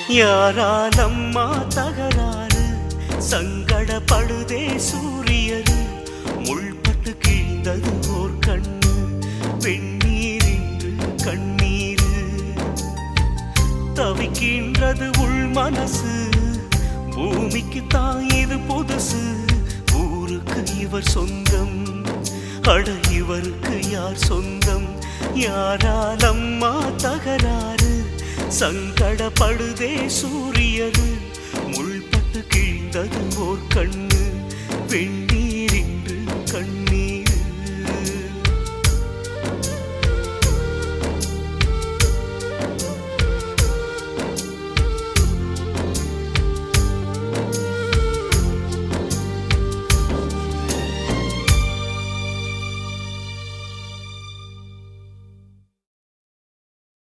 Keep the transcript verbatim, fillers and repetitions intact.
யாராலம்மா தகராறு சங்கடப்படுதே சூரியரு முள்பட்டு கிழிந்தது ஓர் கண்ணு வெண்ணீர் இன்று கண்ணீரு தவிக்கின்றது உள் மனசு பூமிக்கு தான் இது புதுசு ஊருக்கு இவர் சொந்தம் அட இவருக்கு யார் சொந்தம் யாராலம்மா தகராறு சங்கடப்படுதே சூரியரு முள்பட்டு கிழிந்தது ஓர் கண்ணு வெண்ணீர் இன்று கண்ணு